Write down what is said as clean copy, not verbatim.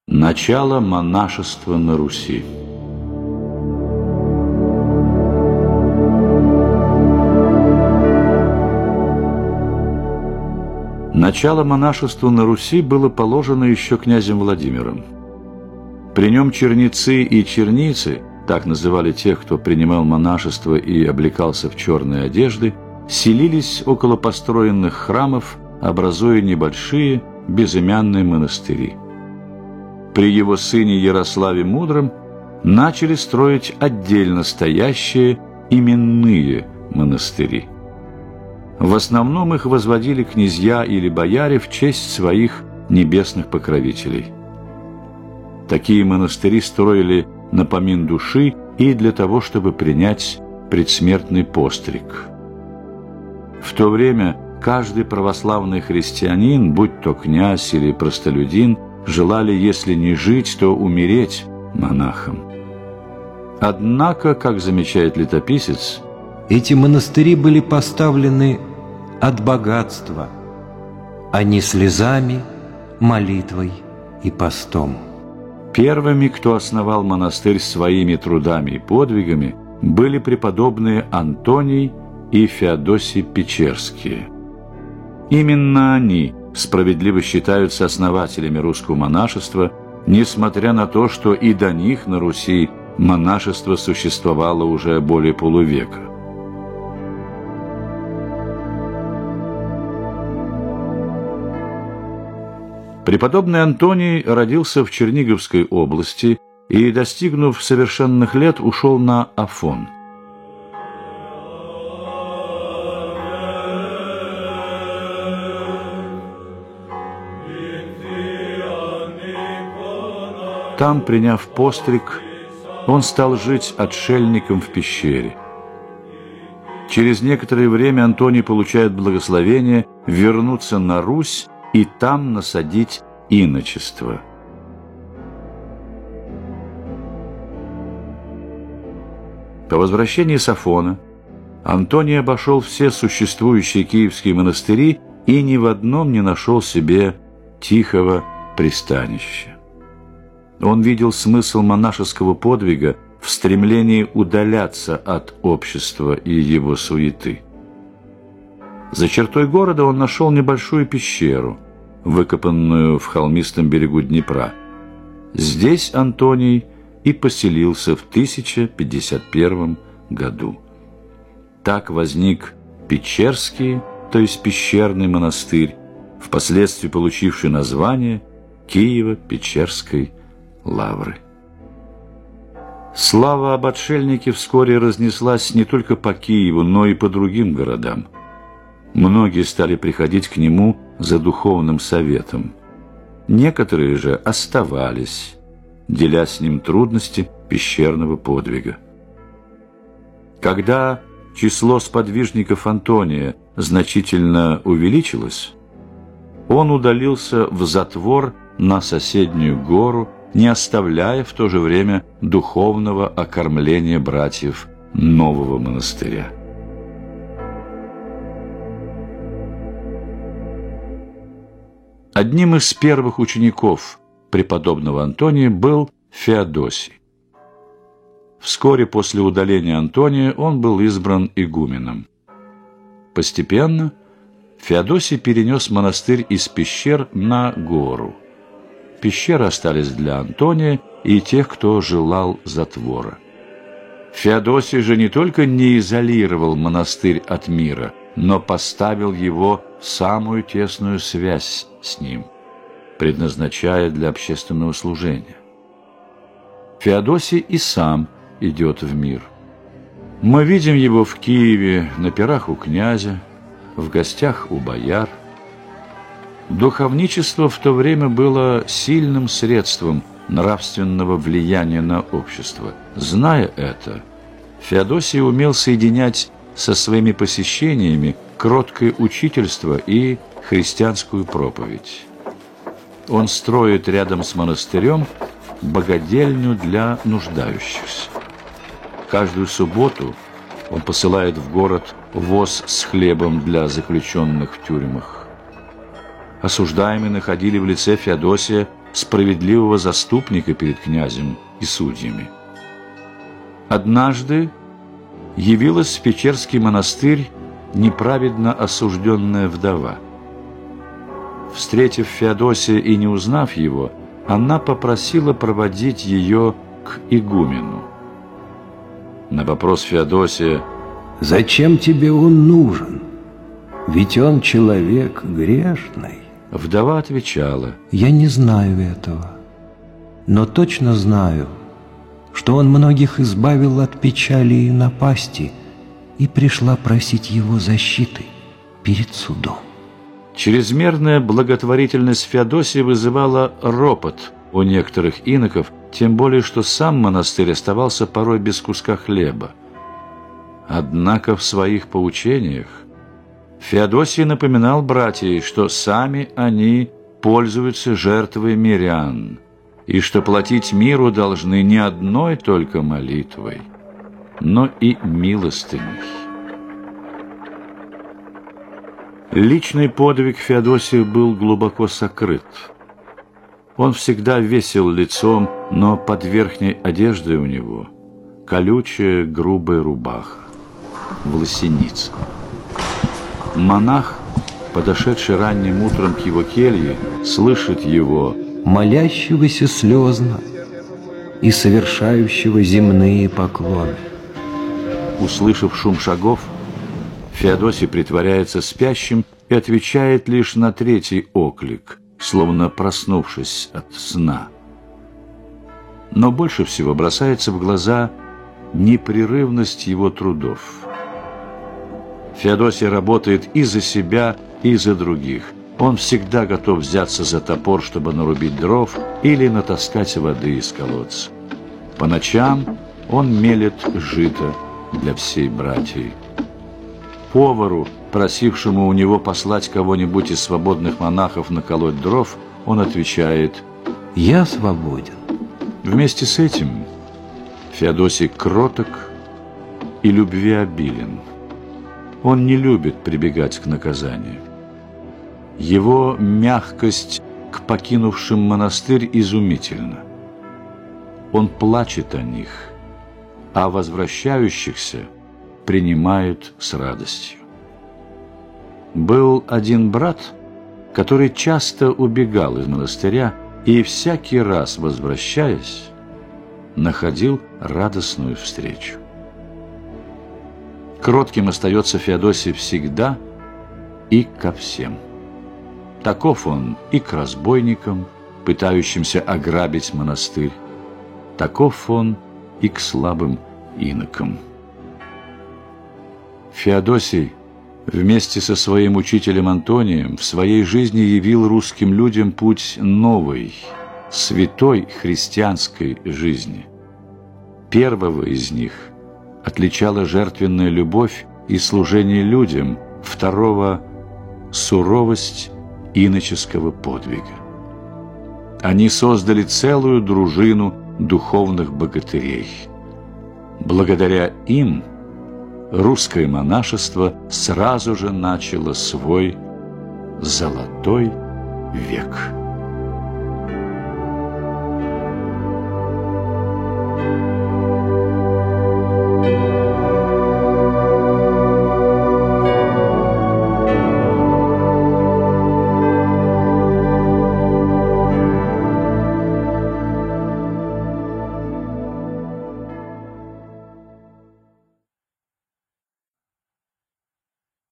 Начало монашества на Руси. Начало монашества на Руси было положено еще князем Владимиром. При нем черницы и черницы, так называли тех, кто принимал монашество и облекался в черные одежды, селились около построенных храмов, образуя небольшие безымянные монастыри. При его сыне Ярославе Мудром начали строить отдельно стоящие именные монастыри. В основном их возводили князья или бояре в честь своих небесных покровителей. Такие монастыри строили напомин души и для того, чтобы принять предсмертный постриг. В то время каждый православный христианин, будь то князь или простолюдин, желали, если не жить, то умереть монахом. Однако, как замечает летописец, эти монастыри были поставлены от богатства, а не слезами, молитвой и постом. Первыми, кто основал монастырь своими трудами и подвигами, были преподобные Антоний и Феодосий Печерские. Именно они справедливо считаются основателями русского монашества, несмотря на то, что и до них на Руси монашество существовало уже более полувека. Преподобный Антоний родился в Черниговской области и, достигнув совершенных лет, ушел на Афон. Там, приняв постриг, он стал жить отшельником в пещере. Через некоторое время Антоний получает благословение вернуться на Русь и там насадить иночество. По возвращении с Афона Антоний обошел все существующие киевские монастыри и ни в одном не нашел себе тихого пристанища. Он видел смысл монашеского подвига в стремлении удаляться от общества и его суеты. За чертой города он нашел небольшую пещеру, выкопанную в холмистом берегу Днепра. Здесь Антоний и поселился в 1051 году. Так возник Печерский, то есть пещерный монастырь, впоследствии получивший название Киево-Печерской лавры. Слава об отшельнике вскоре разнеслась не только по Киеву, но и по другим городам. Многие стали приходить к нему за духовным советом. Некоторые же оставались, деля с ним трудности пещерного подвига. Когда число сподвижников Антония значительно увеличилось, он удалился в затвор на соседнюю гору, не оставляя в то же время духовного окормления братьев нового монастыря. Одним из первых учеников преподобного Антония был Феодосий. Вскоре после удаления Антония он был избран игуменом. Постепенно Феодосий перенес монастырь из пещер на гору. Пещеры остались для Антония и тех, кто желал затвора. Феодосий же не только не изолировал монастырь от мира, но поставил его в самую тесную связь с ним, предназначая для общественного служения. Феодосий и сам идет в мир. Мы видим его в Киеве на пирах у князя, в гостях у бояр. Духовничество в то время было сильным средством нравственного влияния на общество. Зная это, Феодосий умел соединять со своими посещениями кроткое учительство и христианскую проповедь. Он строит рядом с монастырем богадельню для нуждающихся. Каждую субботу он посылает в город воз с хлебом для заключенных в тюрьмах. Осуждаемые находили в лице Феодосия справедливого заступника перед князем и судьями. Однажды явилась в Печерский монастырь неправедно осужденная вдова. Встретив Феодосия и не узнав его, она попросила проводить ее к игумену. На вопрос Феодосия: «Зачем тебе он нужен? Ведь он человек грешный». Вдова отвечала: «Я не знаю этого, но точно знаю, что он многих избавил от печали и напасти, и пришла просить его защиты перед судом». Чрезмерная благотворительность Феодосия вызывала ропот у некоторых иноков, тем более что сам монастырь оставался порой без куска хлеба. Однако в своих поучениях Феодосий напоминал братьям, что сами они пользуются жертвой мирян, и что платить миру должны не одной только молитвой, но и милостыней. Личный подвиг Феодосия был глубоко сокрыт. Он всегда весел лицом, но под верхней одеждой у него колючая грубая рубаха, власеница. Монах, подошедший ранним утром к его келье, слышит его, молящегося слезно и совершающего земные поклоны. Услышав шум шагов, Феодосий притворяется спящим и отвечает лишь на третий оклик, словно проснувшись от сна. Но больше всего бросается в глаза непрерывность его трудов. Феодосий работает и за себя, и за других. Он всегда готов взяться за топор, чтобы нарубить дров или натаскать воды из колодца. По ночам он мелет жито для всей братьи. Повару, просившему у него послать кого-нибудь из свободных монахов наколоть дров, он отвечает: «Я свободен». Вместе с этим Феодосий кроток и любвеобилен. Он не любит прибегать к наказанию. Его мягкость к покинувшим монастырь изумительна. Он плачет о них, а возвращающихся принимает с радостью. Был один брат, который часто убегал из монастыря и всякий раз, возвращаясь, находил радостную встречу. Кротким остается Феодосий всегда и ко всем. Таков он и к разбойникам, пытающимся ограбить монастырь. Таков он и к слабым инокам. Феодосий вместе со своим учителем Антонием в своей жизни явил русским людям путь новой, святой христианской жизни. Первого из них отличала жертвенная любовь и служение людям, второго – суровость иноческого подвига. Они создали целую дружину духовных богатырей. Благодаря им русское монашество сразу же начало свой золотой век.